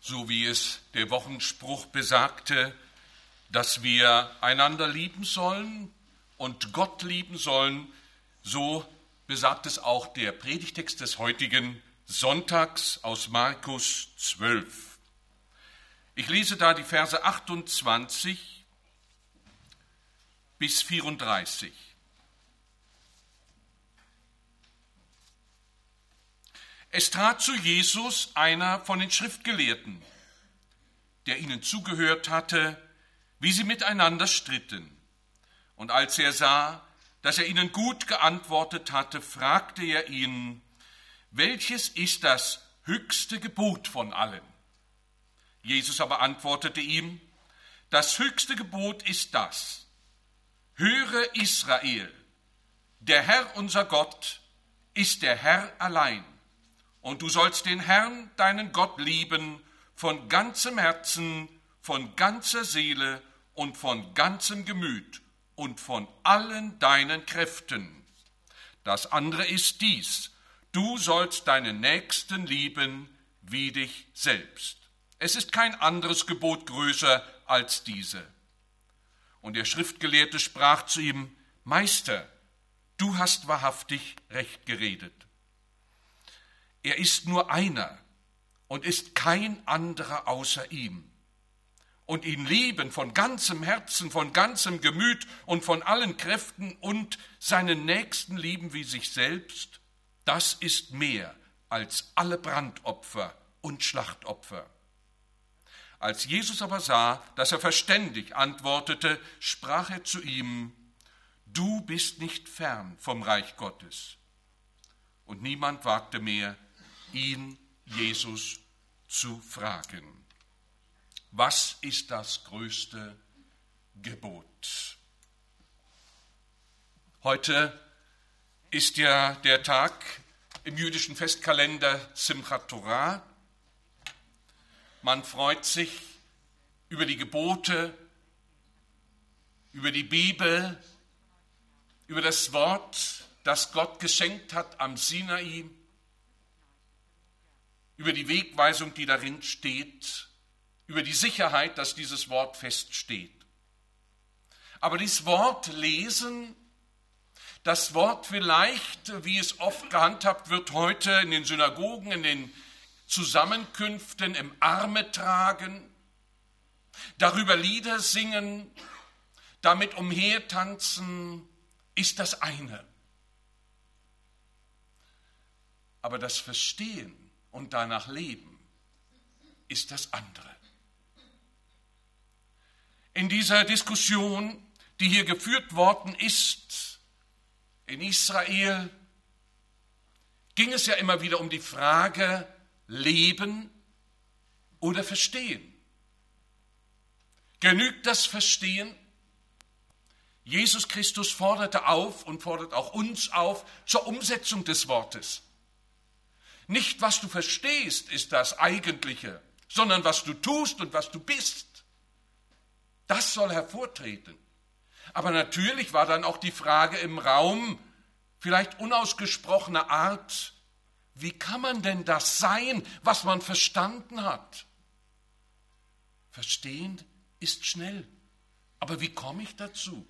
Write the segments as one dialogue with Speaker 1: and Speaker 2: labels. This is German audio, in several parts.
Speaker 1: so wie es der Wochenspruch besagte, dass wir einander lieben sollen und Gott lieben sollen, so besagt es auch der Predigtext des heutigen Sonntags aus Markus 12. Ich lese da die Verse 28 bis 34. Es trat zu Jesus einer von den Schriftgelehrten, der ihnen zugehört hatte, wie sie miteinander stritten. Und als er sah, dass er ihnen gut geantwortet hatte, fragte er ihn: Welches ist das höchste Gebot von allen? Jesus aber antwortete ihm: Das höchste Gebot ist das: Höre Israel, der Herr unser Gott ist der Herr allein. Und du sollst den Herrn, deinen Gott, lieben von ganzem Herzen, von ganzer Seele und von ganzem Gemüt und von allen deinen Kräften. Das andere ist dies: Du sollst deinen Nächsten lieben wie dich selbst. Es ist kein anderes Gebot größer als diese. Und der Schriftgelehrte sprach zu ihm: Meister, du hast wahrhaftig recht geredet. Er ist nur einer und ist kein anderer außer ihm. Und ihn lieben von ganzem Herzen, von ganzem Gemüt und von allen Kräften und seinen Nächsten lieben wie sich selbst, das ist mehr als alle Brandopfer und Schlachtopfer. Als Jesus aber sah, dass er verständig antwortete, sprach er zu ihm: Du bist nicht fern vom Reich Gottes. Und niemand wagte mehr, ihn, Jesus, zu fragen: Was ist das größte Gebot? Heute ist ja der Tag im jüdischen Festkalender Simchat Torah. Man freut sich über die Gebote, über die Bibel, über das Wort, das Gott geschenkt hat am Sinai, über die Wegweisung, die darin steht, über die Sicherheit, dass dieses Wort feststeht. Aber dieses Wort lesen, das Wort vielleicht, wie es oft gehandhabt wird heute in den Synagogen, in den Zusammenkünften, im Arme tragen, darüber Lieder singen, damit umhertanzen, ist das eine. Aber das Verstehen und danach leben ist das andere. In dieser Diskussion, die hier geführt worden ist, in Israel, ging es ja immer wieder um die Frage: Leben oder Verstehen? Genügt das Verstehen? Jesus Christus forderte auf und fordert auch uns auf zur Umsetzung des Wortes. Nicht, was du verstehst, ist das Eigentliche, sondern was du tust und was du bist. Das soll hervortreten. Aber natürlich war dann auch die Frage im Raum, vielleicht unausgesprochener Art: Wie kann man denn das sein, was man verstanden hat? Verstehen ist schnell, aber wie komme ich dazu?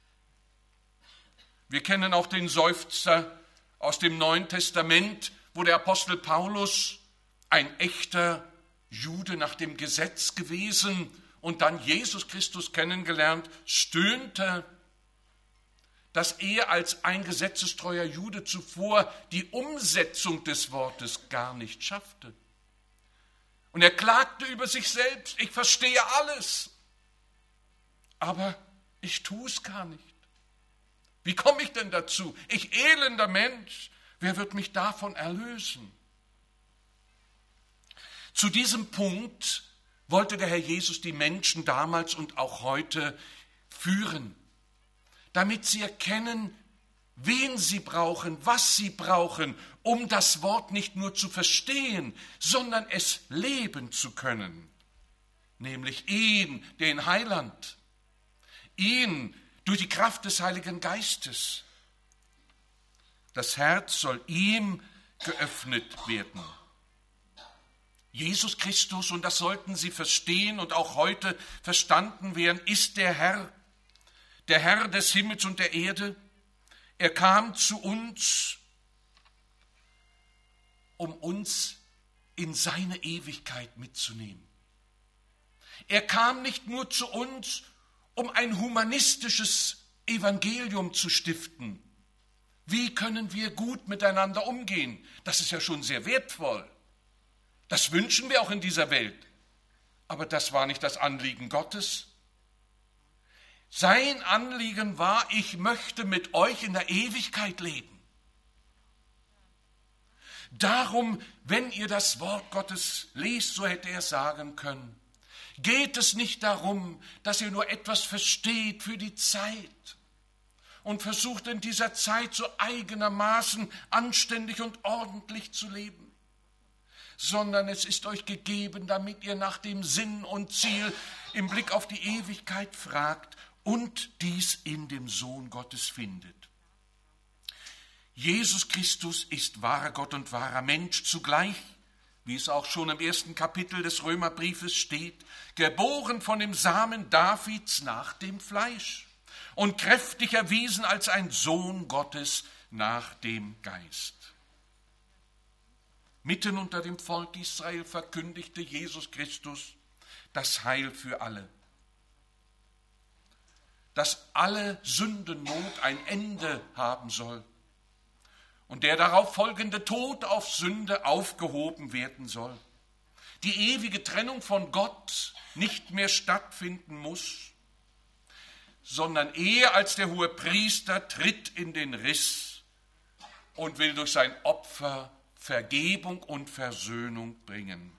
Speaker 1: Wir kennen auch den Seufzer aus dem Neuen Testament, wo der Apostel Paulus, ein echter Jude nach dem Gesetz gewesen und dann Jesus Christus kennengelernt, stöhnte, dass er als ein gesetzestreuer Jude zuvor die Umsetzung des Wortes gar nicht schaffte. Und er klagte über sich selbst: Ich verstehe alles, aber ich tue es gar nicht. Wie komme ich denn dazu? Ich elender Mensch, wer wird mich davon erlösen? Zu diesem Punkt wollte der Herr Jesus die Menschen damals und auch heute führen, damit sie erkennen, wen sie brauchen, was sie brauchen, um das Wort nicht nur zu verstehen, sondern es leben zu können. Nämlich ihn, den Heiland, ihn durch die Kraft des Heiligen Geistes. Das Herz soll ihm geöffnet werden. Jesus Christus, und das sollten Sie verstehen und auch heute verstanden werden, ist der Herr des Himmels und der Erde. Er kam zu uns, um uns in seine Ewigkeit mitzunehmen. Er kam nicht nur zu uns, um ein humanistisches Evangelium zu stiften. Wie können wir gut miteinander umgehen? Das ist ja schon sehr wertvoll. Das wünschen wir auch in dieser Welt. Aber das war nicht das Anliegen Gottes. Sein Anliegen war, ich möchte mit euch in der Ewigkeit leben. Darum, wenn ihr das Wort Gottes lest, so hätte er sagen können, geht es nicht darum, dass ihr nur etwas versteht für die Zeit und versucht in dieser Zeit so eigenermaßen anständig und ordentlich zu leben, sondern es ist euch gegeben, damit ihr nach dem Sinn und Ziel im Blick auf die Ewigkeit fragt und dies in dem Sohn Gottes findet. Jesus Christus ist wahrer Gott und wahrer Mensch zugleich, wie es auch schon im 1. Kapitel des Römerbriefes steht, geboren von dem Samen Davids nach dem Fleisch und kräftig erwiesen als ein Sohn Gottes nach dem Geist. Mitten unter dem Volk Israel verkündigte Jesus Christus das Heil für alle. Dass alle Sündennot ein Ende haben soll und der darauf folgende Tod auf Sünde aufgehoben werden soll. Die ewige Trennung von Gott nicht mehr stattfinden muss, sondern er als der Hohepriester tritt in den Riss und will durch sein Opfer Vergebung und Versöhnung bringen.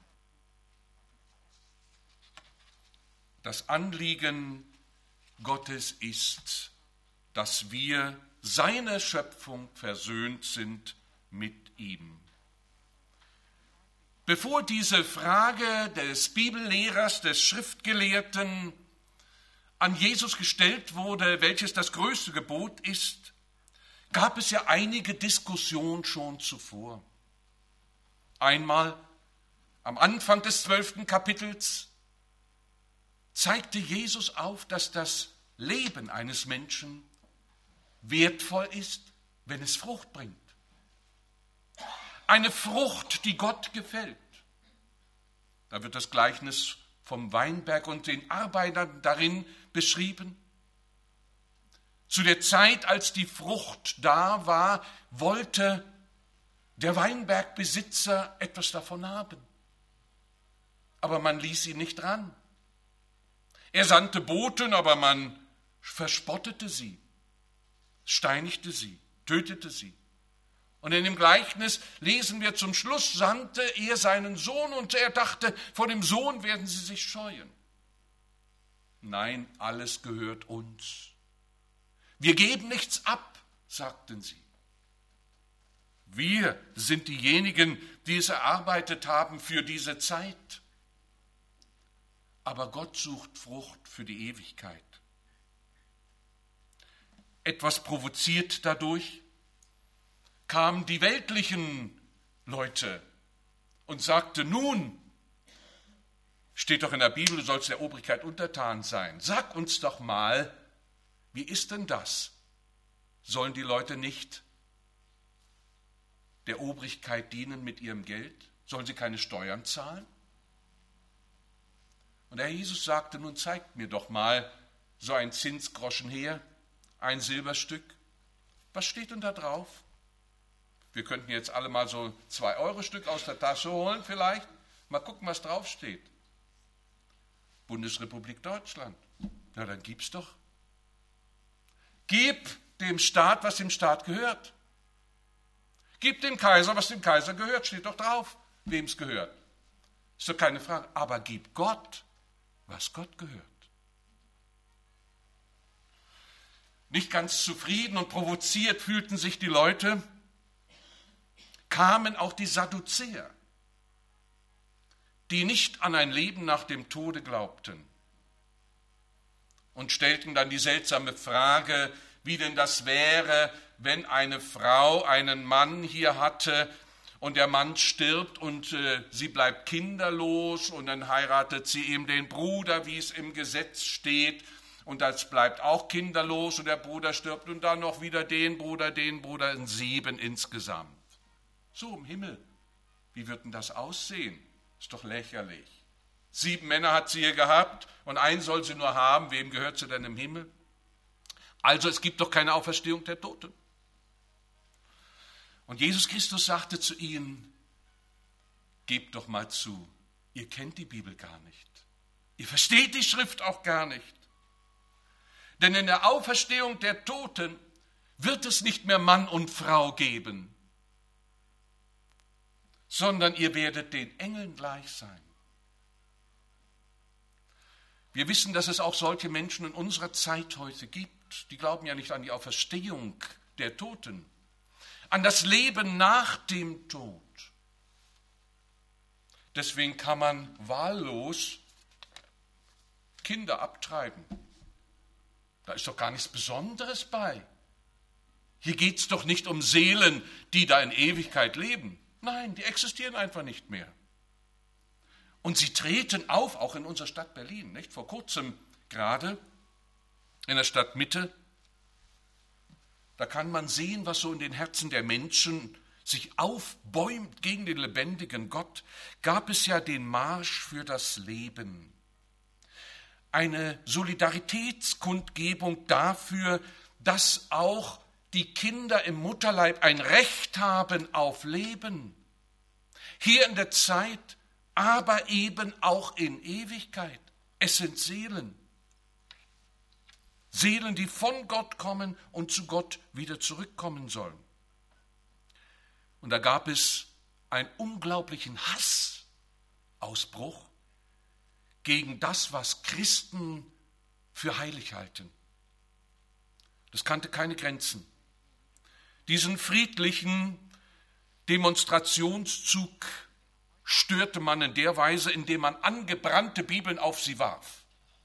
Speaker 1: Das Anliegen Gottes ist, dass wir seine Schöpfung versöhnt sind mit ihm. Bevor diese Frage des Bibellehrers, des Schriftgelehrten an Jesus gestellt wurde, welches das größte Gebot ist, gab es ja einige Diskussionen schon zuvor. Einmal am Anfang des 12. Kapitels zeigte Jesus auf, dass das Leben eines Menschen wertvoll ist, wenn es Frucht bringt. Eine Frucht, die Gott gefällt. Da wird das Gleichnis vom Weinberg und den Arbeitern darin beschrieben. Zu der Zeit, als die Frucht da war, wollte der Weinbergbesitzer etwas davon haben. Aber man ließ ihn nicht ran. Er sandte Boten, aber man verspottete sie, steinigte sie, tötete sie. Und in dem Gleichnis lesen wir zum Schluss, sandte er seinen Sohn und er dachte, vor dem Sohn werden sie sich scheuen. Nein, alles gehört uns. Wir geben nichts ab, sagten sie. Wir sind diejenigen, die es erarbeitet haben für diese Zeit. Aber Gott sucht Frucht für die Ewigkeit. Etwas provoziert dadurch kamen die weltlichen Leute und sagten, nun, steht doch in der Bibel, du sollst der Obrigkeit untertan sein. Sag uns doch mal, wie ist denn das? Sollen die Leute nicht der Obrigkeit dienen mit ihrem Geld? Sollen sie keine Steuern zahlen? Und der Herr Jesus sagte, nun zeigt mir doch mal so ein Zinsgroschen her, ein Silberstück. Was steht denn da drauf? Wir könnten jetzt alle mal so 2-Euro-Stück aus der Tasche holen vielleicht. Mal gucken, was draufsteht. Bundesrepublik Deutschland. Na, dann gib's doch. Gib dem Staat, was dem Staat gehört. Gib dem Kaiser, was dem Kaiser gehört. Steht doch drauf, wem es gehört. Ist doch keine Frage. Aber gib Gott, was Gott gehört. Nicht ganz zufrieden und provoziert fühlten sich die Leute, kamen auch die Sadduzäer, die nicht an ein Leben nach dem Tode glaubten und stellten dann die seltsame Frage, wie denn das wäre, wenn eine Frau einen Mann hier hatte und der Mann stirbt und sie bleibt kinderlos und dann heiratet sie eben den Bruder, wie es im Gesetz steht, und das bleibt auch kinderlos und der Bruder stirbt und dann noch wieder den Bruder, in 7 insgesamt. So im Himmel, wie wird denn das aussehen? Ist doch lächerlich. 7 Männer hat sie hier gehabt und einen soll sie nur haben. Wem gehört sie denn im Himmel? Also es gibt doch keine Auferstehung der Toten. Und Jesus Christus sagte zu ihnen, gebt doch mal zu, ihr kennt die Bibel gar nicht. Ihr versteht die Schrift auch gar nicht. Denn in der Auferstehung der Toten wird es nicht mehr Mann und Frau geben, sondern ihr werdet den Engeln gleich sein. Wir wissen, dass es auch solche Menschen in unserer Zeit heute gibt, die glauben ja nicht an die Auferstehung der Toten, an das Leben nach dem Tod. Deswegen kann man wahllos Kinder abtreiben. Da ist doch gar nichts Besonderes bei. Hier geht es doch nicht um Seelen, die da in Ewigkeit leben. Nein, die existieren einfach nicht mehr. Und sie treten auf, auch in unserer Stadt Berlin. Nicht? Vor kurzem gerade in der Stadtmitte, da kann man sehen, was so in den Herzen der Menschen sich aufbäumt gegen den lebendigen Gott, gab es ja den Marsch für das Leben. Eine Solidaritätskundgebung dafür, dass auch die Kinder im Mutterleib ein Recht haben auf Leben. Hier in der Zeit, aber eben auch in Ewigkeit. Es sind Seelen. Seelen, die von Gott kommen und zu Gott wieder zurückkommen sollen. Und da gab es einen unglaublichen Hassausbruch gegen das, was Christen für heilig halten. Das kannte keine Grenzen. Diesen friedlichen Demonstrationszug störte man in der Weise, indem man angebrannte Bibeln auf sie warf.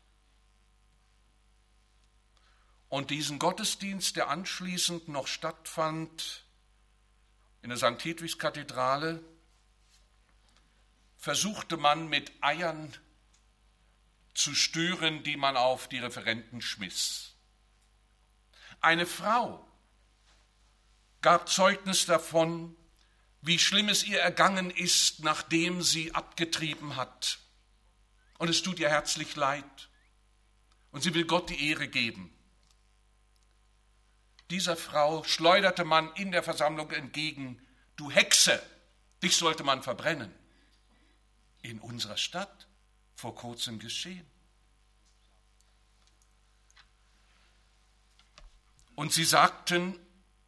Speaker 1: Und diesen Gottesdienst, der anschließend noch stattfand in der St. Hedwigs-Kathedrale, versuchte man mit Eiern zu stören, die man auf die Referenten schmiss. Eine Frau gab Zeugnis davon, wie schlimm es ihr ergangen ist, nachdem sie abgetrieben hat. Und es tut ihr herzlich leid. Und sie will Gott die Ehre geben. Dieser Frau schleuderte man in der Versammlung entgegen, du Hexe, dich sollte man verbrennen. In unserer Stadt vor kurzem geschehen. Und sie sagten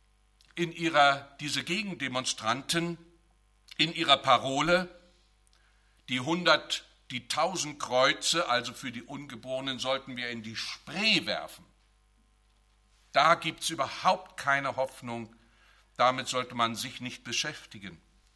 Speaker 1: diese Gegendemonstranten in ihrer Parole, die 1000 Kreuze, also für die Ungeborenen, sollten wir in die Spree werfen. Da gibt es überhaupt keine Hoffnung, damit sollte man sich nicht beschäftigen.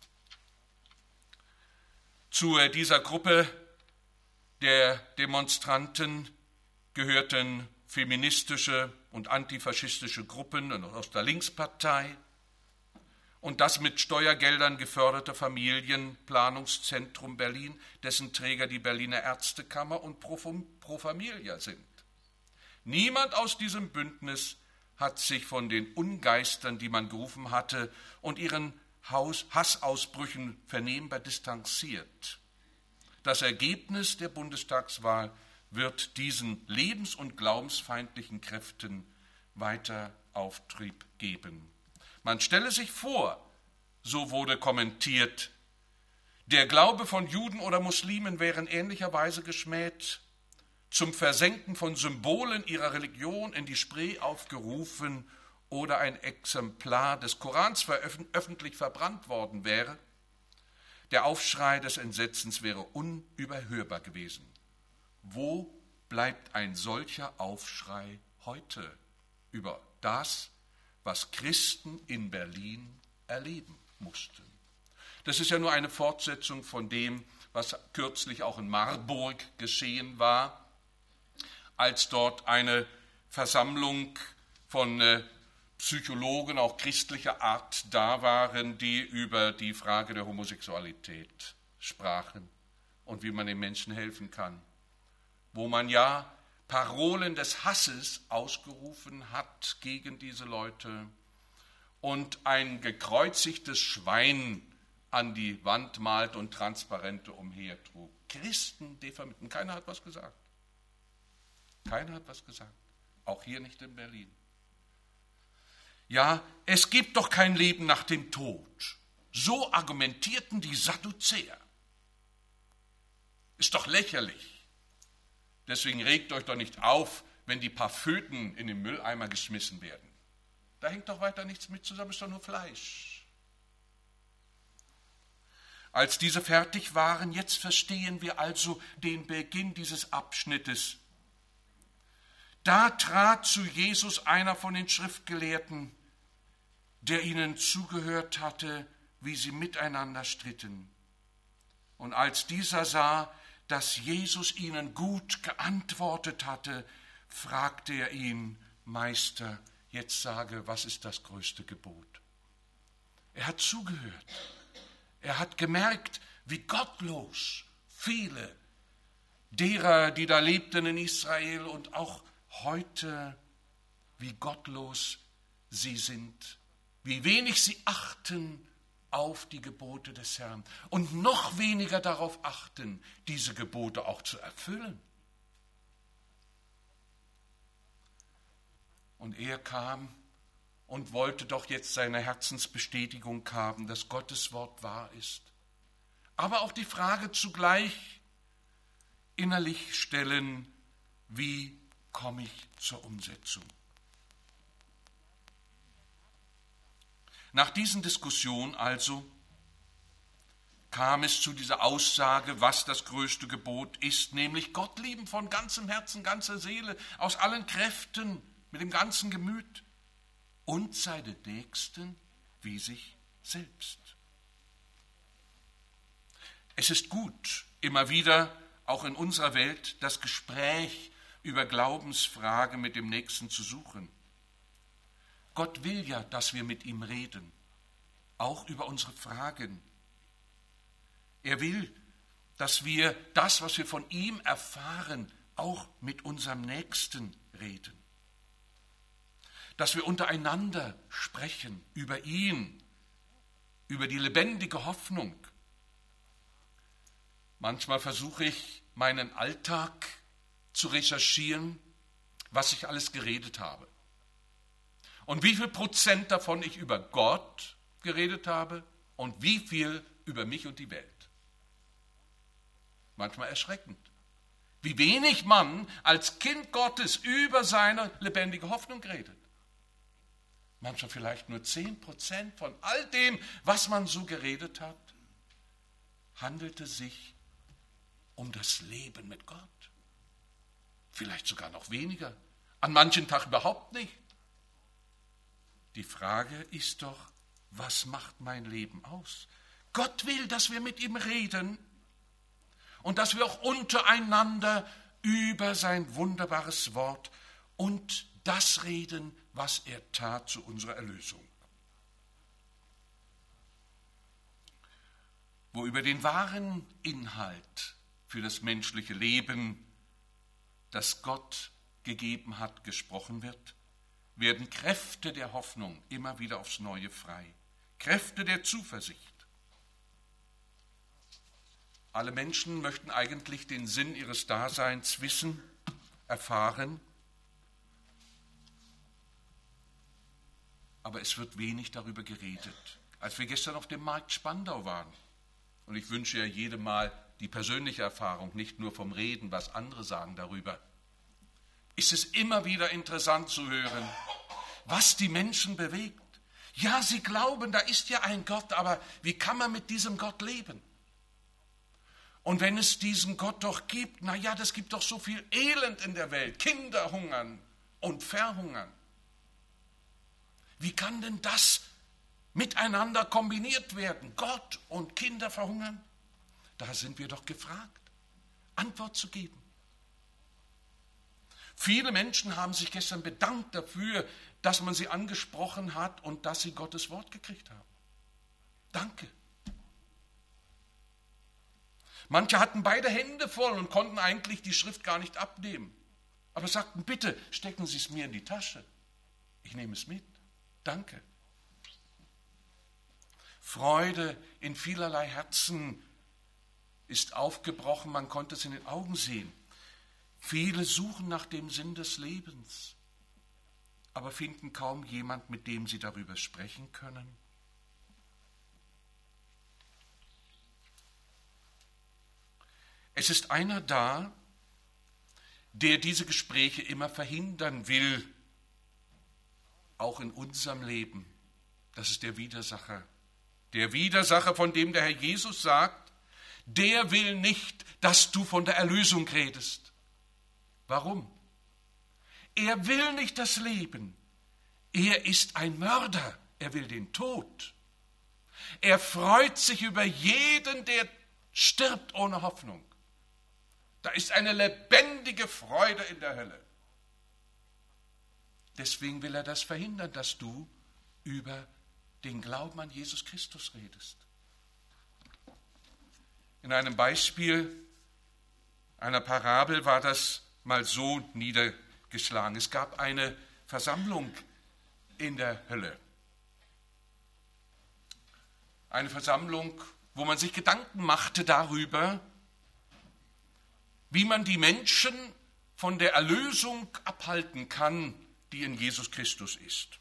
Speaker 1: Zu dieser Gruppe der Demonstranten gehörten feministische und antifaschistische Gruppen aus der Linkspartei und das mit Steuergeldern geförderte Familienplanungszentrum Berlin, dessen Träger die Berliner Ärztekammer und Pro Familia sind. Niemand aus diesem Bündnis hat sich von den Ungeistern, die man gerufen hatte, und ihren Hassausbrüchen vernehmbar distanziert. Das Ergebnis der Bundestagswahl wird diesen lebens- und glaubensfeindlichen Kräften weiter Auftrieb geben. Man stelle sich vor, so wurde kommentiert, der Glaube von Juden oder Muslimen wäre in ähnlicher Weise geschmäht, zum Versenken von Symbolen ihrer Religion in die Spree aufgerufen oder ein Exemplar des Korans öffentlich verbrannt worden wäre. Der Aufschrei des Entsetzens wäre unüberhörbar gewesen. Wo bleibt ein solcher Aufschrei heute über das, was Christen in Berlin erleben mussten? Das ist ja nur eine Fortsetzung von dem, was kürzlich auch in Marburg geschehen war, als dort eine Versammlung von Psychologen, auch christlicher Art, da waren, die über die Frage der Homosexualität sprachen und wie man den Menschen helfen kann. Wo man ja Parolen des Hasses ausgerufen hat gegen diese Leute und ein gekreuzigtes Schwein an die Wand malt und Transparente umhertrug. Christen diffamierten. Keiner hat was gesagt. Keiner hat was gesagt. Auch hier nicht in Berlin. Ja, es gibt doch kein Leben nach dem Tod. So argumentierten die Sadduzäer. Ist doch lächerlich. Deswegen regt euch doch nicht auf, wenn die paar Föten in den Mülleimer geschmissen werden. Da hängt doch weiter nichts mit zusammen, ist doch nur Fleisch. Als diese fertig waren, jetzt verstehen wir also den Beginn dieses Abschnittes. Da trat zu Jesus einer von den Schriftgelehrten, der ihnen zugehört hatte, wie sie miteinander stritten. Und als dieser sah, dass Jesus ihnen gut geantwortet hatte, fragte er ihn: Meister, jetzt sage, was ist das größte Gebot? Er hat zugehört. Er hat gemerkt, wie gottlos viele derer, die da lebten in Israel und auch heute, wie gottlos sie sind, wie wenig sie achten auf die Gebote des Herrn und noch weniger darauf achten, diese Gebote auch zu erfüllen. Und er kam und wollte doch jetzt seine Herzensbestätigung haben, dass Gottes Wort wahr ist. Aber auch die Frage zugleich innerlich stellen, wie komme ich zur Umsetzung? Nach diesen Diskussionen also kam es zu dieser Aussage, was das größte Gebot ist, nämlich Gott lieben von ganzem Herzen, ganzer Seele, aus allen Kräften, mit dem ganzen Gemüt und seine Nächsten wie sich selbst. Es ist gut, immer wieder, auch in unserer Welt, das Gespräch über Glaubensfragen mit dem Nächsten zu suchen. Gott will ja, dass wir mit ihm reden, auch über unsere Fragen. Er will, dass wir das, was wir von ihm erfahren, auch mit unserem Nächsten reden. Dass wir untereinander sprechen über ihn, über die lebendige Hoffnung. Manchmal versuche ich, meinen Alltag zu recherchieren, was ich alles geredet habe. Und wie viel Prozent davon ich über Gott geredet habe und wie viel über mich und die Welt. Manchmal erschreckend. Wie wenig man als Kind Gottes über seine lebendige Hoffnung redet. Manchmal vielleicht nur 10% von all dem, was man so geredet hat, handelte sich um das Leben mit Gott. Vielleicht sogar noch weniger. An manchen Tagen überhaupt nicht. Die Frage ist doch, was macht mein Leben aus? Gott will, dass wir mit ihm reden und dass wir auch untereinander über sein wunderbares Wort und das reden, was er tat zu unserer Erlösung. Wo über den wahren Inhalt für das menschliche Leben, das Gott gegeben hat, gesprochen wird, werden Kräfte der Hoffnung immer wieder aufs Neue frei. Kräfte der Zuversicht. Alle Menschen möchten eigentlich den Sinn ihres Daseins wissen, erfahren, aber es wird wenig darüber geredet. Als wir gestern auf dem Markt Spandau waren, und ich wünsche ja jedem mal die persönliche Erfahrung, nicht nur vom Reden, was andere sagen darüber, ist es immer wieder interessant zu hören, was die Menschen bewegt. Ja, sie glauben, da ist ja ein Gott, aber wie kann man mit diesem Gott leben? Und wenn es diesen Gott doch gibt, na ja, das gibt doch so viel Elend in der Welt, Kinder hungern und verhungern. Wie kann denn das miteinander kombiniert werden, Gott und Kinder verhungern? Da sind wir doch gefragt, Antwort zu geben. Viele Menschen haben sich gestern bedankt dafür, dass man sie angesprochen hat und dass sie Gottes Wort gekriegt haben. Danke. Manche hatten beide Hände voll und konnten eigentlich die Schrift gar nicht abnehmen. Aber sagten, bitte stecken Sie es mir in die Tasche. Ich nehme es mit. Danke. Freude in vielerlei Herzen ist aufgebrochen, man konnte es in den Augen sehen. Viele suchen nach dem Sinn des Lebens, aber finden kaum jemand, mit dem sie darüber sprechen können. Es ist einer da, der diese Gespräche immer verhindern will, auch in unserem Leben. Das ist der Widersacher. Der Widersacher, von dem der Herr Jesus sagt, der will nicht, dass du von der Erlösung redest. Warum? Er will nicht das Leben. Er ist ein Mörder. Er will den Tod. Er freut sich über jeden, der stirbt ohne Hoffnung. Da ist eine lebendige Freude in der Hölle. Deswegen will er das verhindern, dass du über den Glauben an Jesus Christus redest. In einem Beispiel einer Parabel war das mal so niedergeschlagen. Es gab eine Versammlung in der Hölle. Eine Versammlung, wo man sich Gedanken machte darüber, wie man die Menschen von der Erlösung abhalten kann, die in Jesus Christus ist.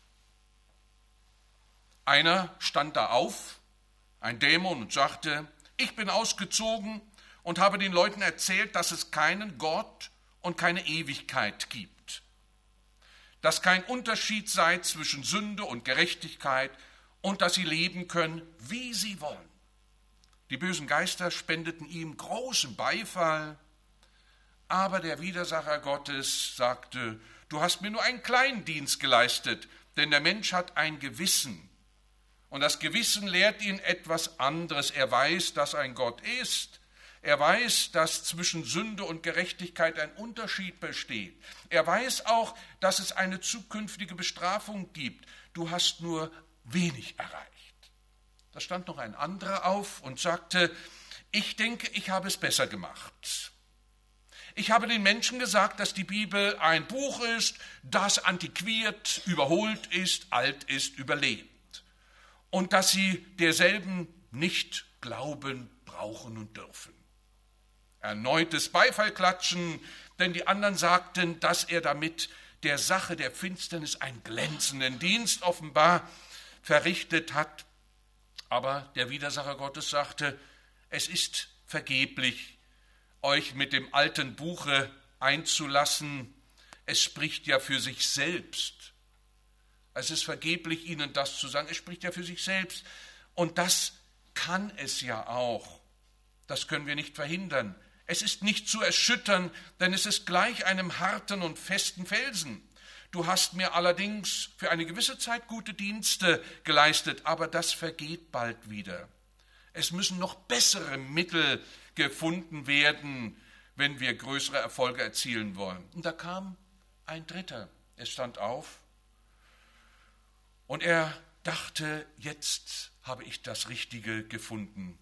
Speaker 1: Einer stand da auf, ein Dämon, und sagte, ich bin ausgezogen und habe den Leuten erzählt, dass es keinen Gott und keine Ewigkeit gibt. Dass kein Unterschied sei zwischen Sünde und Gerechtigkeit und dass sie leben können, wie sie wollen. Die bösen Geister spendeten ihm großen Beifall, aber der Widersacher Gottes sagte, du hast mir nur einen kleinen Dienst geleistet, denn der Mensch hat ein Gewissen. Und das Gewissen lehrt ihn etwas anderes. Er weiß, dass ein Gott ist. Er weiß, dass zwischen Sünde und Gerechtigkeit ein Unterschied besteht. Er weiß auch, dass es eine zukünftige Bestrafung gibt. Du hast nur wenig erreicht. Da stand noch ein anderer auf und sagte, ich denke, ich habe es besser gemacht. Ich habe den Menschen gesagt, dass die Bibel ein Buch ist, das antiquiert, überholt ist, alt ist, überlebt. Und dass sie derselben nicht glauben, brauchen und dürfen. Erneutes Beifallklatschen, denn die anderen sagten, dass er damit der Sache der Finsternis einen glänzenden Dienst offenbar verrichtet hat. Aber der Widersacher Gottes sagte, es ist vergeblich, euch mit dem alten Buche einzulassen. Es spricht ja für sich selbst. Es ist vergeblich, ihnen das zu sagen. Es spricht ja für sich selbst. Und das kann es ja auch. Das können wir nicht verhindern. Es ist nicht zu erschüttern, denn es ist gleich einem harten und festen Felsen. Du hast mir allerdings für eine gewisse Zeit gute Dienste geleistet, aber das vergeht bald wieder. Es müssen noch bessere Mittel gefunden werden, wenn wir größere Erfolge erzielen wollen. Und da kam ein Dritter. Er stand auf. Und er dachte, jetzt habe ich das Richtige gefunden.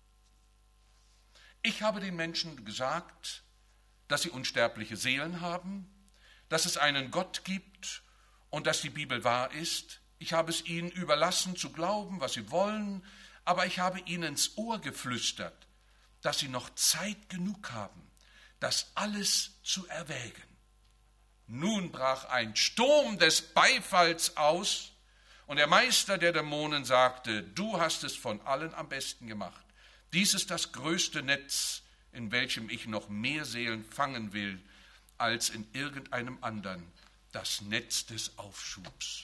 Speaker 1: Ich habe den Menschen gesagt, dass sie unsterbliche Seelen haben, dass es einen Gott gibt und dass die Bibel wahr ist. Ich habe es ihnen überlassen, zu glauben, was sie wollen, aber ich habe ihnen ins Ohr geflüstert, dass sie noch Zeit genug haben, das alles zu erwägen. Nun brach ein Sturm des Beifalls aus, und der Meister der Dämonen sagte, du hast es von allen am besten gemacht. Dies ist das größte Netz, in welchem ich noch mehr Seelen fangen will, als in irgendeinem anderen, das Netz des Aufschubs.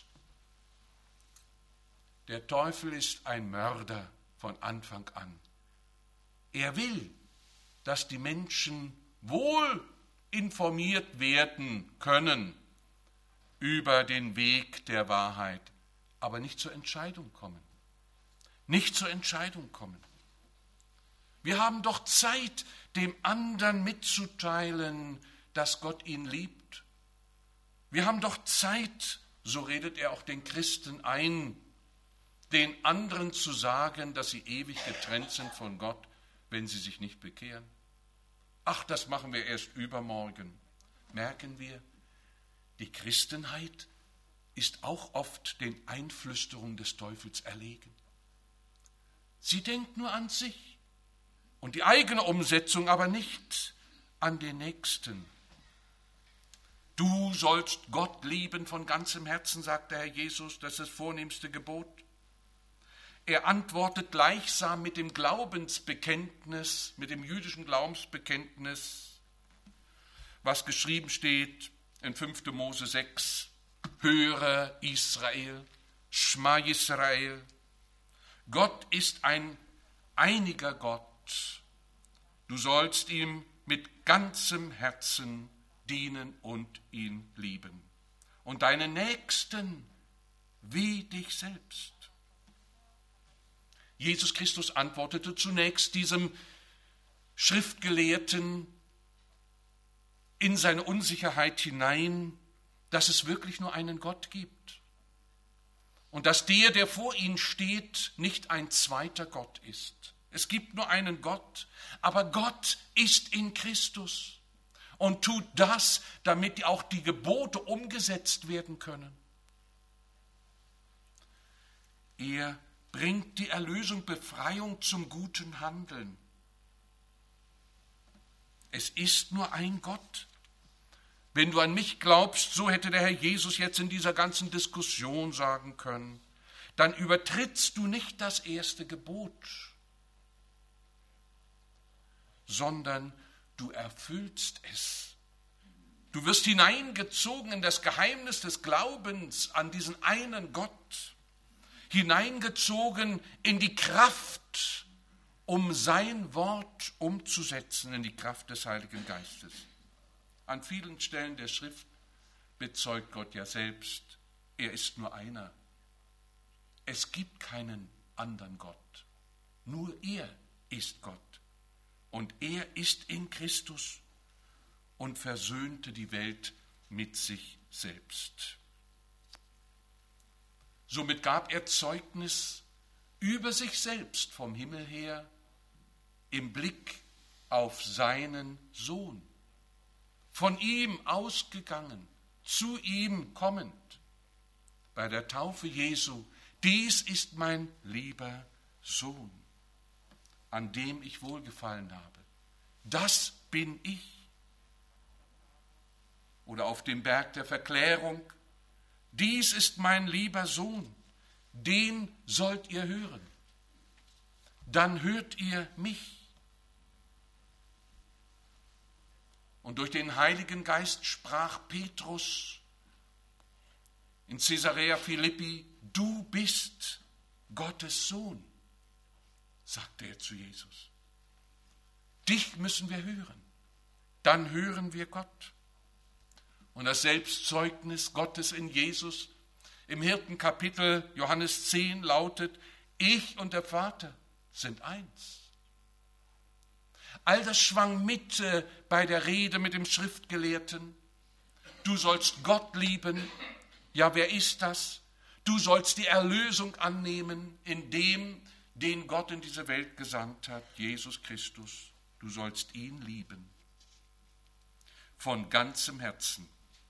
Speaker 1: Der Teufel ist ein Mörder von Anfang an. Er will, dass die Menschen wohl informiert werden können über den Weg der Wahrheit, aber nicht zur Entscheidung kommen. Nicht zur Entscheidung kommen. Wir haben doch Zeit, dem anderen mitzuteilen, dass Gott ihn liebt. Wir haben doch Zeit, so redet er auch den Christen ein, den anderen zu sagen, dass sie ewig getrennt sind von Gott, wenn sie sich nicht bekehren. Ach, das machen wir erst übermorgen. Merken wir, die Christenheit ist auch oft den Einflüsterungen des Teufels erlegen. Sie denkt nur an sich und die eigene Umsetzung, aber nicht an den Nächsten. Du sollst Gott lieben von ganzem Herzen, sagt der Herr Jesus, das ist das vornehmste Gebot. Er antwortet gleichsam mit dem Glaubensbekenntnis, mit dem jüdischen Glaubensbekenntnis, was geschrieben steht in 5. Mose 6. Höre Israel, Schma Israel. Gott ist ein einiger Gott. Du sollst ihm mit ganzem Herzen dienen und ihn lieben. Und deinen Nächsten wie dich selbst. Jesus Christus antwortete zunächst diesem Schriftgelehrten in seine Unsicherheit hinein, dass es wirklich nur einen Gott gibt und dass der vor ihm steht, nicht ein zweiter Gott ist. Es gibt nur einen Gott, aber Gott ist in Christus und tut das, damit auch die Gebote umgesetzt werden können. Er bringt die Erlösung, Befreiung zum guten Handeln. Es ist nur ein Gott. Wenn du an mich glaubst, so hätte der Herr Jesus jetzt in dieser ganzen Diskussion sagen können, dann übertrittst du nicht das erste Gebot, sondern du erfüllst es. Du wirst hineingezogen in das Geheimnis des Glaubens an diesen einen Gott, hineingezogen in die Kraft, um sein Wort umzusetzen, in die Kraft des Heiligen Geistes. An vielen Stellen der Schrift bezeugt Gott ja selbst, er ist nur einer. Es gibt keinen anderen Gott. Nur er ist Gott. Und er ist in Christus und versöhnte die Welt mit sich selbst. Somit gab er Zeugnis über sich selbst vom Himmel her im Blick auf seinen Sohn. Von ihm ausgegangen, zu ihm kommend, bei der Taufe Jesu, dies ist mein lieber Sohn, an dem ich wohlgefallen habe. Das bin ich. Oder auf dem Berg der Verklärung, dies ist mein lieber Sohn, den sollt ihr hören. Dann hört ihr mich. Und durch den Heiligen Geist sprach Petrus in Caesarea Philippi, du bist Gottes Sohn, sagte er zu Jesus. Dich müssen wir hören, dann hören wir Gott. Und das Selbstzeugnis Gottes in Jesus im Hirtenkapitel Johannes 10 lautet, ich und der Vater sind eins. All das schwang mit bei der Rede mit dem Schriftgelehrten. Du sollst Gott lieben. Ja, wer ist das? Du sollst die Erlösung annehmen in dem, den Gott in diese Welt gesandt hat, Jesus Christus. Du sollst ihn lieben. Von ganzem Herzen.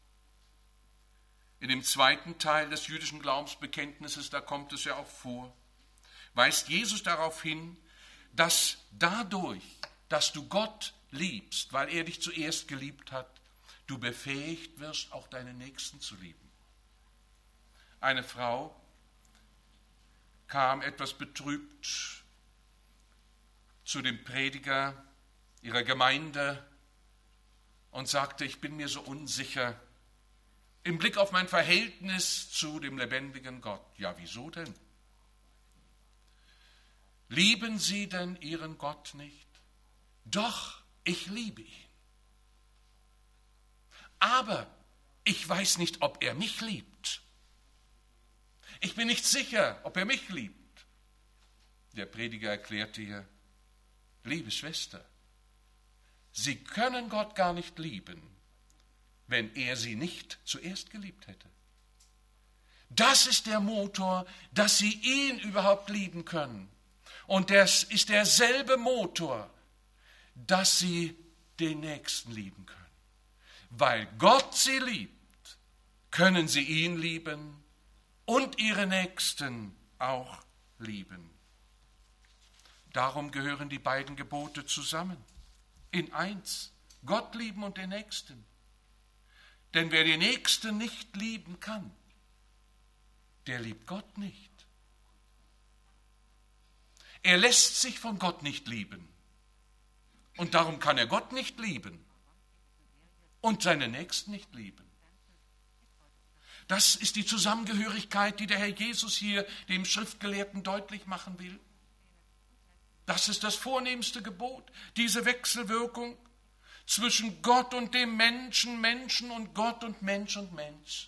Speaker 1: In dem zweiten Teil des jüdischen Glaubensbekenntnisses, da kommt es ja auch vor, weist Jesus darauf hin, dass dadurch, dass du Gott liebst, weil er dich zuerst geliebt hat, du befähigt wirst, auch deinen Nächsten zu lieben. Eine Frau kam etwas betrübt zu dem Prediger ihrer Gemeinde und sagte, ich bin mir so unsicher im Blick auf mein Verhältnis zu dem lebendigen Gott. Ja, wieso denn? Lieben Sie denn Ihren Gott nicht? Doch, ich liebe ihn. Aber ich weiß nicht, ob er mich liebt. Ich bin nicht sicher, ob er mich liebt. Der Prediger erklärte ihr, liebe Schwester, Sie können Gott gar nicht lieben, wenn er Sie nicht zuerst geliebt hätte. Das ist der Motor, dass sie ihn überhaupt lieben können. Und das ist derselbe Motor, dass sie den Nächsten lieben können. Weil Gott sie liebt, können sie ihn lieben und ihre Nächsten auch lieben. Darum gehören die beiden Gebote zusammen, in eins. Gott lieben und den Nächsten. Denn wer den Nächsten nicht lieben kann, der liebt Gott nicht. Er lässt sich von Gott nicht lieben. Und darum kann er Gott nicht lieben und seine Nächsten nicht lieben. Das ist die Zusammengehörigkeit, die der Herr Jesus hier dem Schriftgelehrten deutlich machen will. Das ist das vornehmste Gebot, diese Wechselwirkung zwischen Gott und dem Menschen, Menschen und Gott und Mensch und Mensch.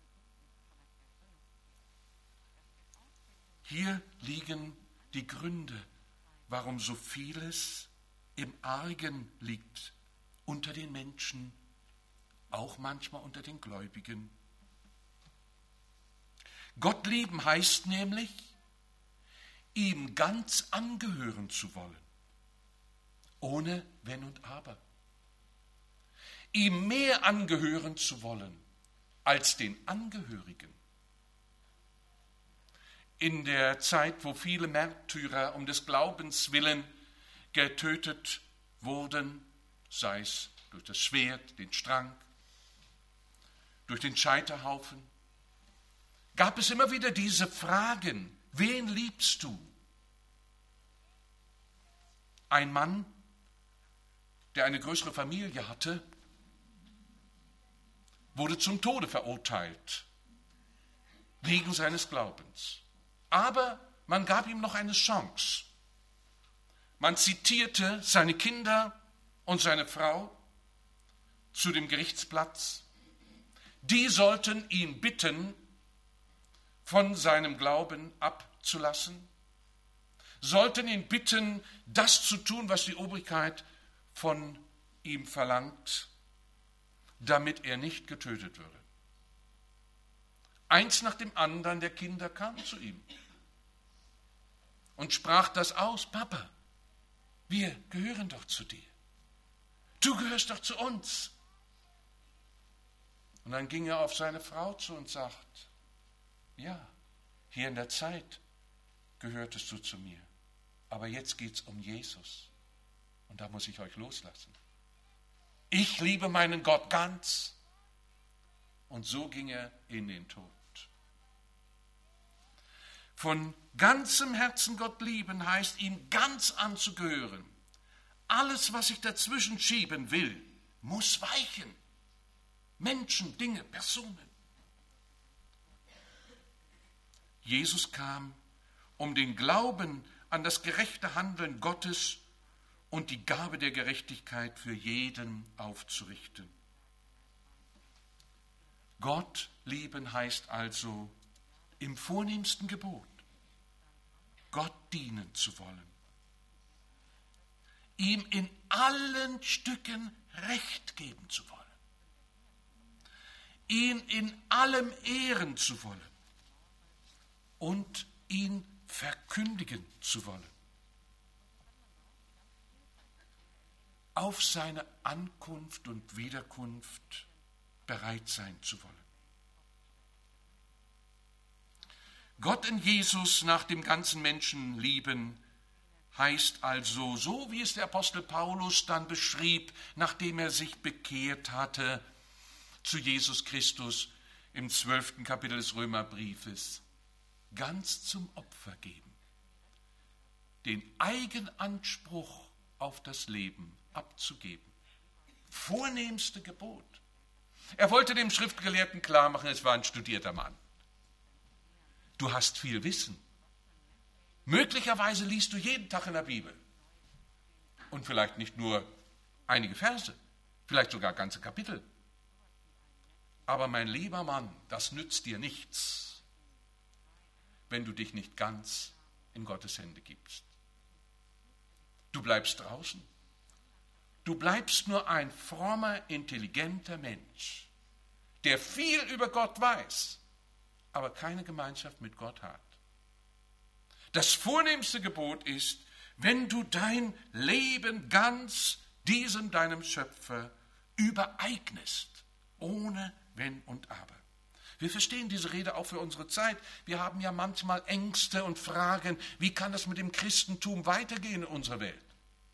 Speaker 1: Hier liegen die Gründe, warum so vieles im Argen liegt unter den Menschen, auch manchmal unter den Gläubigen. Gott lieben heißt nämlich, ihm ganz angehören zu wollen, ohne Wenn und Aber. Ihm mehr angehören zu wollen als den Angehörigen. In der Zeit, wo viele Märtyrer um des Glaubens willen getötet wurden, sei es durch das Schwert, den Strang, durch den Scheiterhaufen, gab es immer wieder diese Fragen: Wen liebst du? Ein Mann, der eine größere Familie hatte, wurde zum Tode verurteilt, wegen seines Glaubens. Aber man gab ihm noch eine Chance. Man zitierte seine Kinder und seine Frau zu dem Gerichtsplatz. Die sollten ihn bitten, von seinem Glauben abzulassen, sollten ihn bitten, das zu tun, was die Obrigkeit von ihm verlangt, damit er nicht getötet würde. Eins nach dem anderen der Kinder kam zu ihm und sprach das aus: Papa, wir gehören doch zu dir. Du gehörst doch zu uns. Und dann ging er auf seine Frau zu und sagt: Ja, hier in der Zeit gehörtest du zu mir, aber jetzt geht es um Jesus und da muss ich euch loslassen. Ich liebe meinen Gott ganz. Und so ging er in den Tod. Von ganzem Herzen Gott lieben heißt, ihm ganz anzugehören. Alles, was sich dazwischen schieben will, muss weichen. Menschen, Dinge, Personen. Jesus kam, um den Glauben an das gerechte Handeln Gottes und die Gabe der Gerechtigkeit für jeden aufzurichten. Gott lieben heißt also im vornehmsten Gebot, Gott dienen zu wollen, ihm in allen Stücken Recht geben zu wollen, ihn in allem ehren zu wollen und ihn verkündigen zu wollen. Auf seine Ankunft und Wiederkunft bereit sein zu wollen. Gott in Jesus nach dem ganzen Menschen lieben heißt also, so wie es der Apostel Paulus dann beschrieb, nachdem er sich bekehrt hatte zu Jesus Christus im 12. Kapitel des Römerbriefes, ganz zum Opfer geben, den Eigenanspruch auf das Leben abzugeben. Vornehmste Gebot. Er wollte dem Schriftgelehrten klar machen, es war ein studierter Mann. Du hast viel Wissen. Möglicherweise liest du jeden Tag in der Bibel. Und vielleicht nicht nur einige Verse, vielleicht sogar ganze Kapitel. Aber mein lieber Mann, das nützt dir nichts, wenn du dich nicht ganz in Gottes Hände gibst. Du bleibst draußen. Du bleibst nur ein frommer, intelligenter Mensch, der viel über Gott weiß, aber keine Gemeinschaft mit Gott hat. Das vornehmste Gebot ist, wenn du dein Leben ganz diesem deinem Schöpfer übereignest, ohne Wenn und Aber. Wir verstehen diese Rede auch für unsere Zeit. Wir haben ja manchmal Ängste und Fragen, wie kann das mit dem Christentum weitergehen in unserer Welt?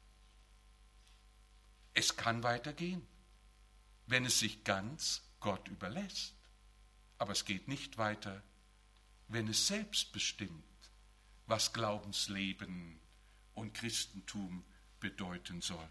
Speaker 1: Es kann weitergehen, wenn es sich ganz Gott überlässt. Aber es geht nicht weiter, wenn es selbst bestimmt, was Glaubensleben und Christentum bedeuten soll.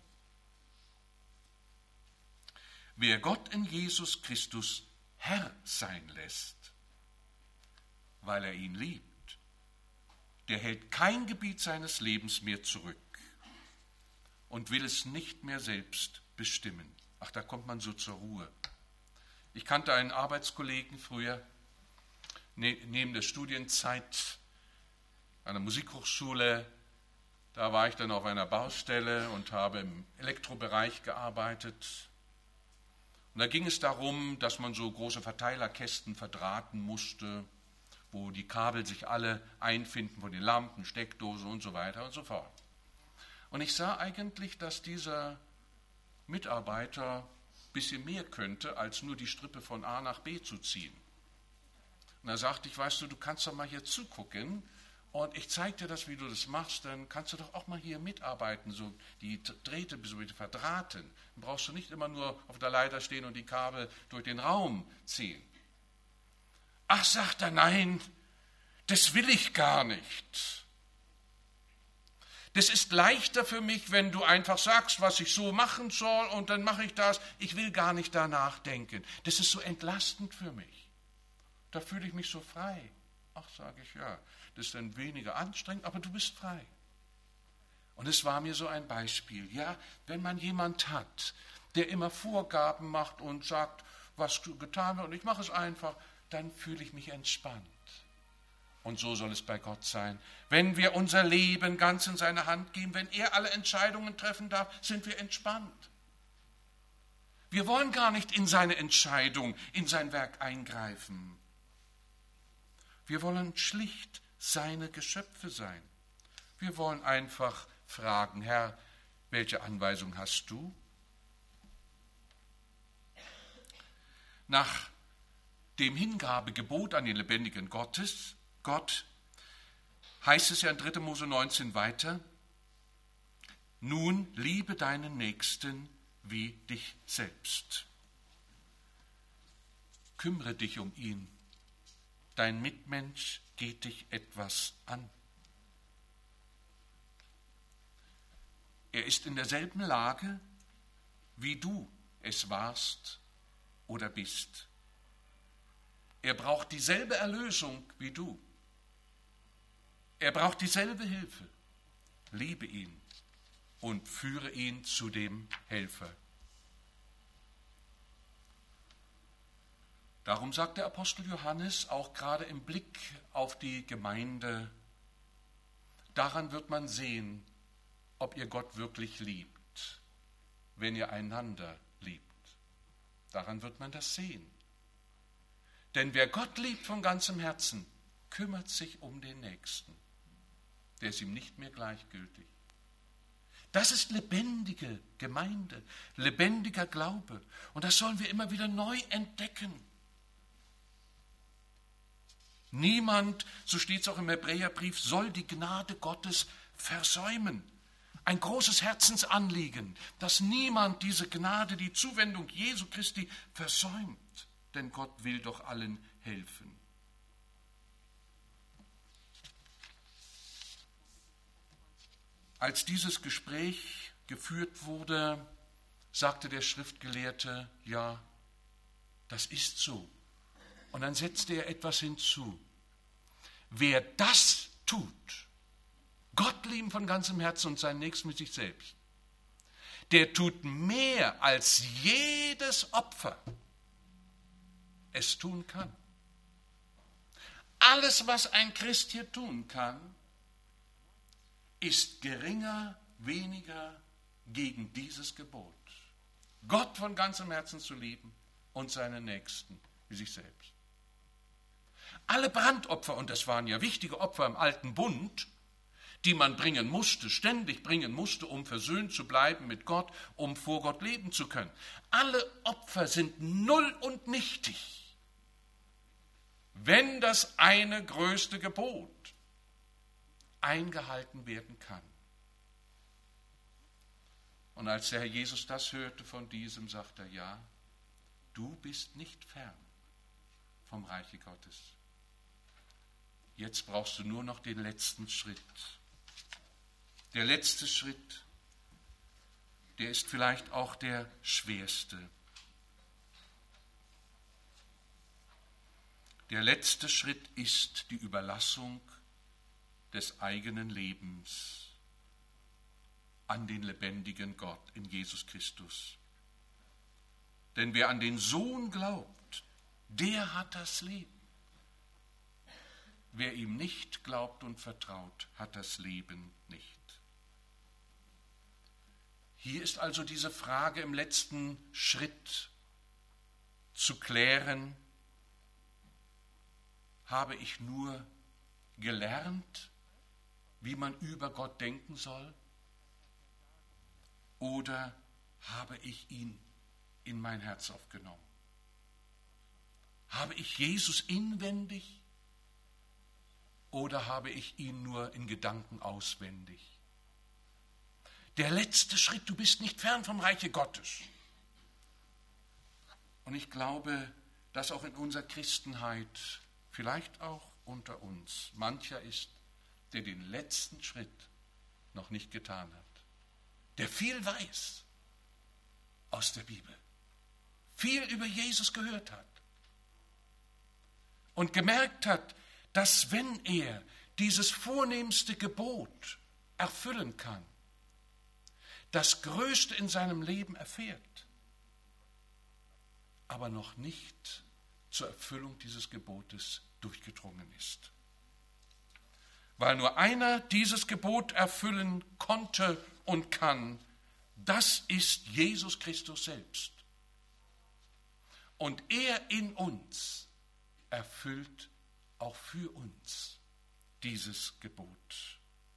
Speaker 1: Wer Gott in Jesus Christus Herr sein lässt, weil er ihn liebt, der hält kein Gebiet seines Lebens mehr zurück und will es nicht mehr selbst bestimmen. Ach, da kommt man so zur Ruhe. Ich kannte einen Arbeitskollegen früher, neben der Studienzeit an der Musikhochschule. Da war ich dann auf einer Baustelle und habe im Elektrobereich gearbeitet. Und da ging es darum, dass man so große Verteilerkästen verdrahten musste, wo die Kabel sich alle einfinden von den Lampen, Steckdosen und so weiter und so fort. Und ich sah eigentlich, dass dieser Mitarbeiter ein bisschen mehr könnte, als nur die Strippe von A nach B zu ziehen. Und da sagte ich, weißt du, du kannst doch mal hier zugucken und ich zeige dir das, wie du das machst, dann kannst du doch auch mal hier mitarbeiten, so die Drähte so verdrahten. Dann brauchst du nicht immer nur auf der Leiter stehen und die Kabel durch den Raum ziehen. Ach, sagt er, nein, das will ich gar nicht. Das ist leichter für mich, wenn du einfach sagst, was ich so machen soll und dann mache ich das. Ich will gar nicht danach denken. Das ist so entlastend für mich. Da fühle ich mich so frei. Ach, sage ich, ja, das ist dann weniger anstrengend, aber du bist frei. Und es war mir so ein Beispiel. Ja, wenn man jemand hat, der immer Vorgaben macht und sagt, was getan wird und ich mache es einfach, dann fühle ich mich entspannt. Und so soll es bei Gott sein. Wenn wir unser Leben ganz in seine Hand geben, wenn er alle Entscheidungen treffen darf, sind wir entspannt. Wir wollen gar nicht in seine Entscheidung, in sein Werk eingreifen. Wir wollen schlicht seine Geschöpfe sein. Wir wollen einfach fragen, Herr, welche Anweisung hast du? Nach dem Hingabegebot an den lebendigen Gott heißt es ja in 3. Mose 19 weiter, nun liebe deinen Nächsten wie dich selbst. Kümmere dich um ihn. Dein Mitmensch geht dich etwas an. Er ist in derselben Lage, wie du es warst oder bist. Er braucht dieselbe Erlösung wie du. Er braucht dieselbe Hilfe. Liebe ihn und führe ihn zu dem Helfer. Darum sagt der Apostel Johannes auch gerade im Blick auf die Gemeinde, daran wird man sehen, ob ihr Gott wirklich liebt, wenn ihr einander liebt. Daran wird man das sehen. Denn wer Gott liebt von ganzem Herzen, kümmert sich um den Nächsten. Der ist ihm nicht mehr gleichgültig. Das ist lebendige Gemeinde, lebendiger Glaube. Und das sollen wir immer wieder neu entdecken. Niemand, so steht es auch im Hebräerbrief, soll die Gnade Gottes versäumen. Ein großes Herzensanliegen, dass niemand diese Gnade, die Zuwendung Jesu Christi versäumt. Denn Gott will doch allen helfen. Als dieses Gespräch geführt wurde, sagte der Schriftgelehrte, ja, das ist so. Und dann setzte er etwas hinzu. Wer das tut, Gott lieben von ganzem Herzen und seinen Nächsten mit sich selbst, der tut mehr als jedes Opfer es tun kann. Alles, was ein Christ hier tun kann, ist geringer, weniger gegen dieses Gebot. Gott von ganzem Herzen zu lieben und seinen Nächsten wie sich selbst. Alle Brandopfer, und das waren ja wichtige Opfer im alten Bund, die man bringen musste, ständig bringen musste, um versöhnt zu bleiben mit Gott, um vor Gott leben zu können. Alle Opfer sind null und nichtig, wenn das eine größte Gebot eingehalten werden kann. Und als der Herr Jesus das hörte von diesem, sagt er, ja, du bist nicht fern vom Reiche Gottes. Jetzt brauchst du nur noch den letzten Schritt. Der letzte Schritt, der ist vielleicht auch der schwerste. Der letzte Schritt ist die Überlassung des eigenen Lebens an den lebendigen Gott in Jesus Christus. Denn wer an den Sohn glaubt, der hat das Leben. Wer ihm nicht glaubt und vertraut, hat das Leben nicht. Hier ist also diese Frage im letzten Schritt zu klären: Habe ich nur gelernt, wie man über Gott denken soll? Oder habe ich ihn in mein Herz aufgenommen? Habe ich Jesus inwendig oder habe ich ihn nur in Gedanken auswendig? Der letzte Schritt, du bist nicht fern vom Reiche Gottes. Und ich glaube, dass auch in unserer Christenheit, vielleicht auch unter uns, mancher ist, der den letzten Schritt noch nicht getan hat, der viel weiß aus der Bibel, viel über Jesus gehört hat und gemerkt hat, dass wenn er dieses vornehmste Gebot erfüllen kann, das Größte in seinem Leben erfährt, aber noch nicht zur Erfüllung dieses Gebotes durchgedrungen ist. Weil nur einer dieses Gebot erfüllen konnte und kann, das ist Jesus Christus selbst. Und er in uns erfüllt auch für uns dieses Gebot.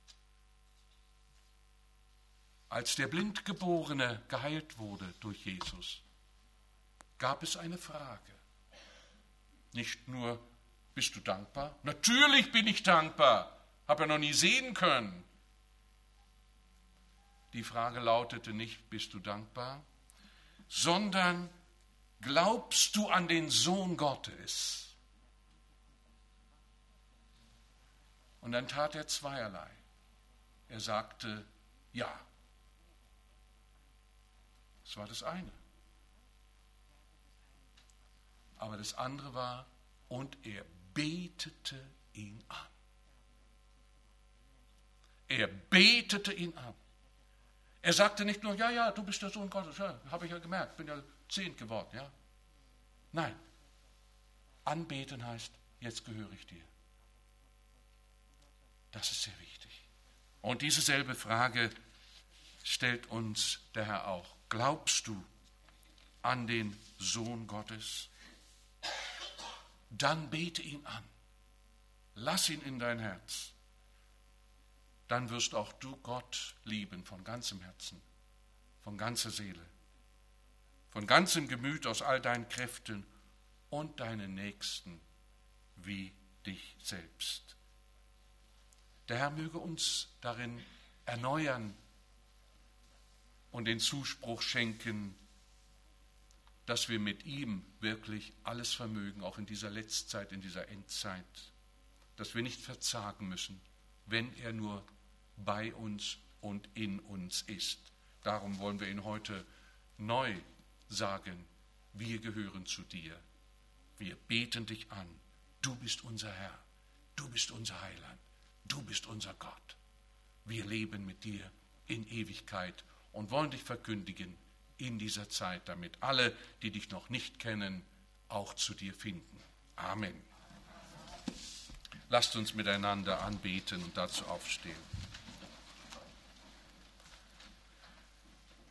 Speaker 1: Als der Blindgeborene geheilt wurde durch Jesus, gab es eine Frage. Nicht nur, bist du dankbar? Natürlich bin ich dankbar, habe ja noch nie sehen können. Die Frage lautete nicht, bist du dankbar, sondern glaubst du an den Sohn Gottes? Und dann tat er zweierlei. Er sagte, ja. Das war das eine. Aber das andere war, und er betete ihn an. Er betete ihn an. Er sagte nicht nur, ja, du bist der Sohn Gottes, ja, habe ich ja gemerkt, bin ja 10 geworden, ja. Nein, anbeten heißt, jetzt gehöre ich dir. Das ist sehr wichtig. Und diese selbe Frage stellt uns der Herr auch. Glaubst du an den Sohn Gottes? Dann bete ihn an. Lass ihn in dein Herz. Dann wirst auch du Gott lieben von ganzem Herzen, von ganzer Seele, von ganzem Gemüt, aus all deinen Kräften und deinen Nächsten wie dich selbst. Der Herr möge uns darin erneuern und den Zuspruch schenken, dass wir mit ihm wirklich alles vermögen, auch in dieser Letztzeit, in dieser Endzeit, dass wir nicht verzagen müssen, wenn er nur bei uns und in uns ist. Darum wollen wir ihn heute neu sagen, wir gehören zu dir. Wir beten dich an. Du bist unser Herr. Du bist unser Heiland. Du bist unser Gott. Wir leben mit dir in Ewigkeit und wollen dich verkündigen in dieser Zeit, damit alle, die dich noch nicht kennen, auch zu dir finden. Amen. Lasst uns miteinander anbeten und dazu aufstehen.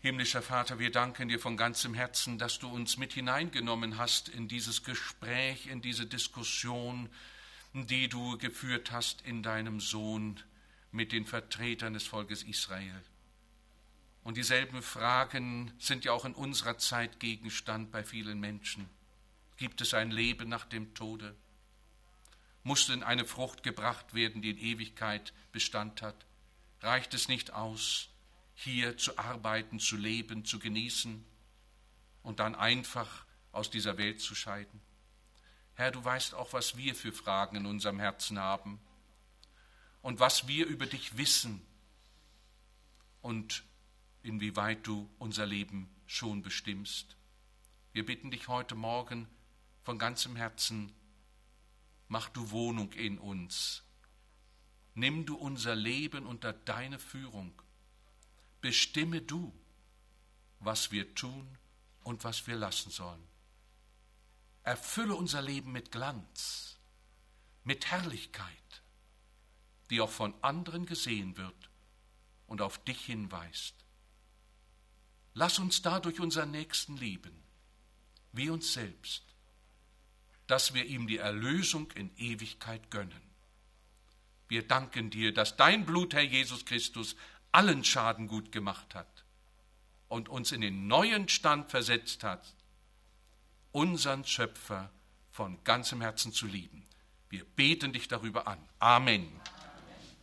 Speaker 1: Himmlischer Vater, wir danken dir von ganzem Herzen, dass du uns mit hineingenommen hast in dieses Gespräch, in diese Diskussion, die du geführt hast in deinem Sohn mit den Vertretern des Volkes Israel. Und dieselben Fragen sind ja auch in unserer Zeit Gegenstand bei vielen Menschen. Gibt es ein Leben nach dem Tode? Muss denn eine Frucht gebracht werden, die in Ewigkeit Bestand hat? Reicht es nicht aus, hier zu arbeiten, zu leben, zu genießen und dann einfach aus dieser Welt zu scheiden? Herr, du weißt auch, was wir für Fragen in unserem Herzen haben und was wir über dich wissen und inwieweit du unser Leben schon bestimmst. Wir bitten dich heute Morgen von ganzem Herzen, mach du Wohnung in uns. Nimm du unser Leben unter deine Führung. Bestimme du, was wir tun und was wir lassen sollen. Erfülle unser Leben mit Glanz, mit Herrlichkeit, die auch von anderen gesehen wird und auf dich hinweist. Lass uns dadurch unseren Nächsten lieben, wie uns selbst, dass wir ihm die Erlösung in Ewigkeit gönnen. Wir danken dir, dass dein Blut, Herr Jesus Christus, allen Schaden gut gemacht hat und uns in den neuen Stand versetzt hat, unseren Schöpfer von ganzem Herzen zu lieben. Wir beten dich darüber an. Amen.